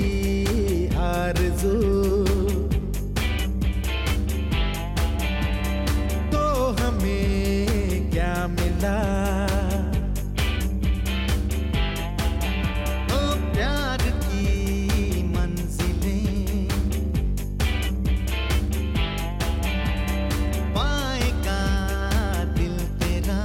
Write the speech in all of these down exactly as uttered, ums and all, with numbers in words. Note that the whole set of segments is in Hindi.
आरज़ू तो हमें क्या मिला? ओ प्यार की मंजिलें पाएगा दिल तेरा।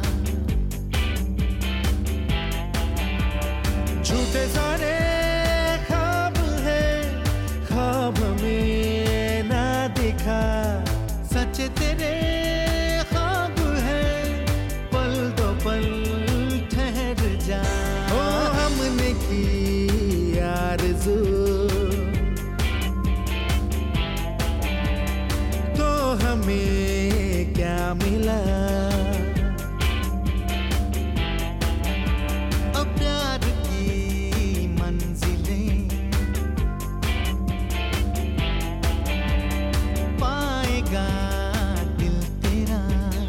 झूठे सारे ख्वाब है, ख्वाब में ना दिखा। सच तेरे ख्वाब है, पल दो पल ठहर जा। ओ हमने की आरज़ू तो हमें क्या मिला? ओ प्यार की मंजिलें पाएगा दिल तेरा।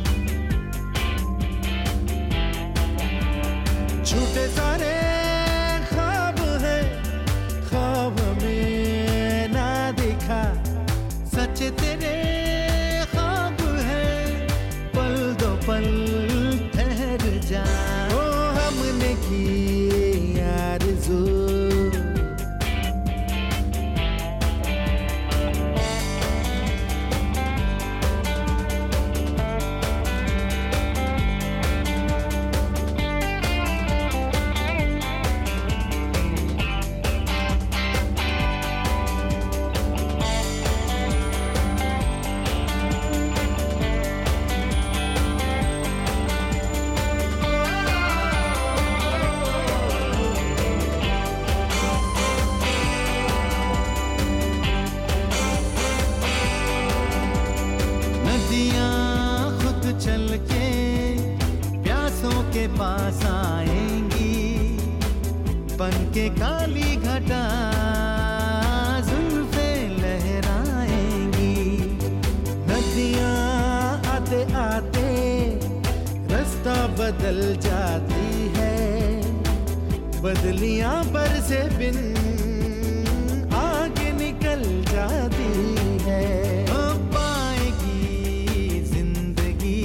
झूठे सारे ख्वाब है, ख्वाब में ना दिखा। सच तेरे ख्वाब है, पल दो पल ठहर जा। ओ हमने की आरज़ू नदियाँ खुद चल के प्यासों के पास आएंगी, बन के काली घटा जुल्फे लहराएंगी। नदियाँ आते आते रास्ता बदल जाती है, बदलियाँ बरसे बिन आगे निकल जाती है। ओ पाएगी जिंदगी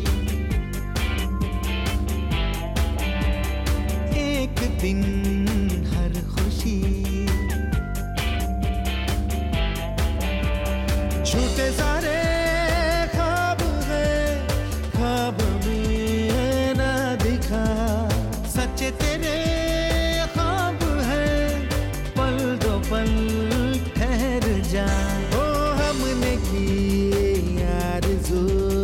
एक दिन हर खुशी। झूठे सारे ख्वाब है, ख्वाब में ना दिखा। सच तेरे ख्वाब है, पल दो पल ठहर जा। ओ हमने की आरज़ू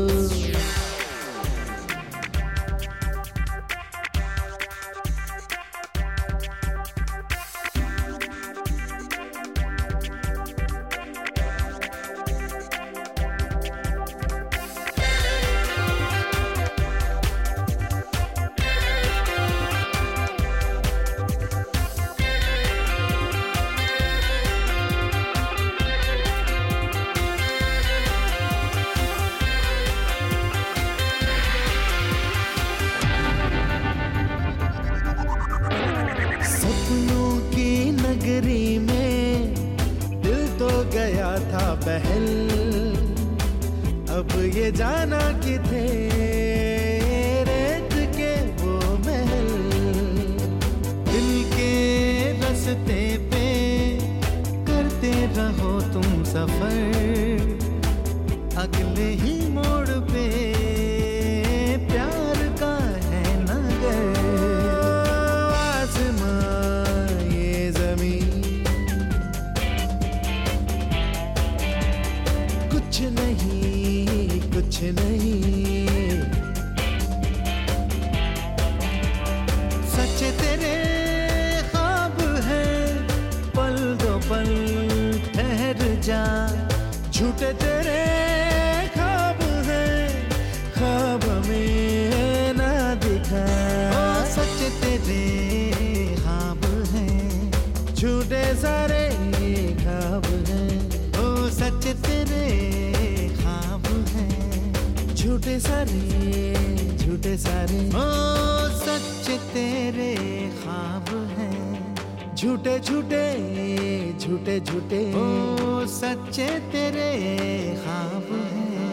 सपनों की नगरी में दिल तो गया था बहल। अब ये जाना कि थे रेत के वो महल। दिल के रास्ते पे करते रहो तुम सफर, अगले ही मोड़ पे प्यार का है नगर। आसमां ये ज़मीन कुछ नहीं, कुछ नहीं। सच तेरे ख्वाब है, पल दो पल ठहर जा। झूठे तेरे ख्वाब है, ख्वाब में ना दिखा। ओ सच तेरे ख्वाब है, झूठे सारे ख्वाब है। ओ सच तेरे ख्वाब है, झूठे सारे, झूठे सारे। ओ सच तेरे ख्वाब है, झूठे झूठे झूठे झूठे ओ सच्चे तेरे ख्वाब हैं।